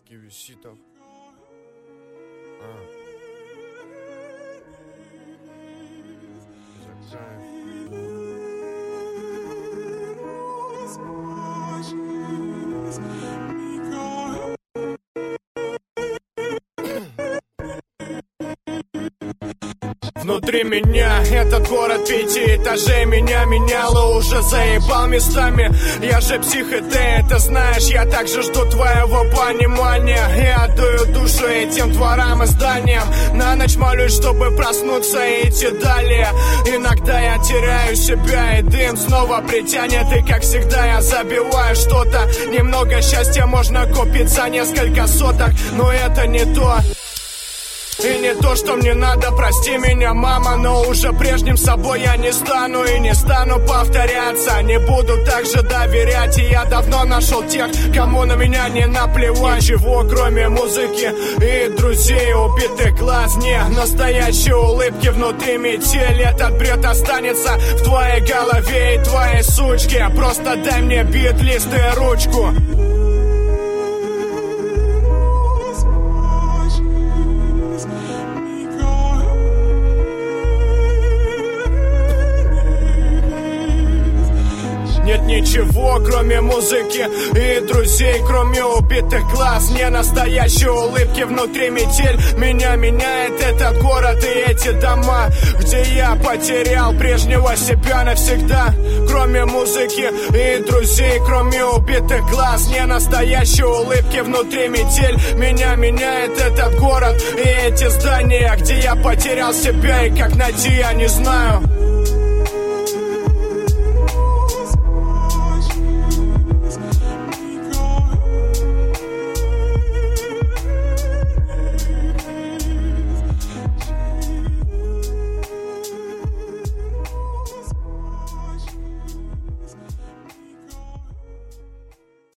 Кивиситов. Внутри меня этот город 5 этажей. Меня меняло, уже заебал местами. Я же псих, и ты это знаешь. Я также жду твоего понимания. Я отдаю душу этим дворам и зданиям. На ночь молюсь, чтобы проснуться и идти далее. Иногда я теряю себя, и дым снова притянет. И как всегда я забиваю что-то. Немного счастья можно купить за несколько соток, но это не то. И не то, что мне надо, прости меня, мама, но уже прежним собой я не стану и не стану повторяться. Не буду так же доверять, и я давно нашел тех, кому на меня не наплевать. Ничего, кроме музыки и друзей, убитых глаз, не настоящие улыбки. Внутри метель, этот бред останется в твоей голове и твоей сучке. Просто дай мне бит, лист и ручку. Нет ничего, кроме музыки и друзей, кроме убитых глаз, не настоящие улыбки. Внутри метель, меня меняет этот город и эти дома, где я потерял прежнего себя навсегда. Кроме музыки и друзей, кроме убитых глаз, не настоящие улыбки. Внутри метель, меня меняет этот город и эти здания, где я потерял себя, и как найти я не знаю.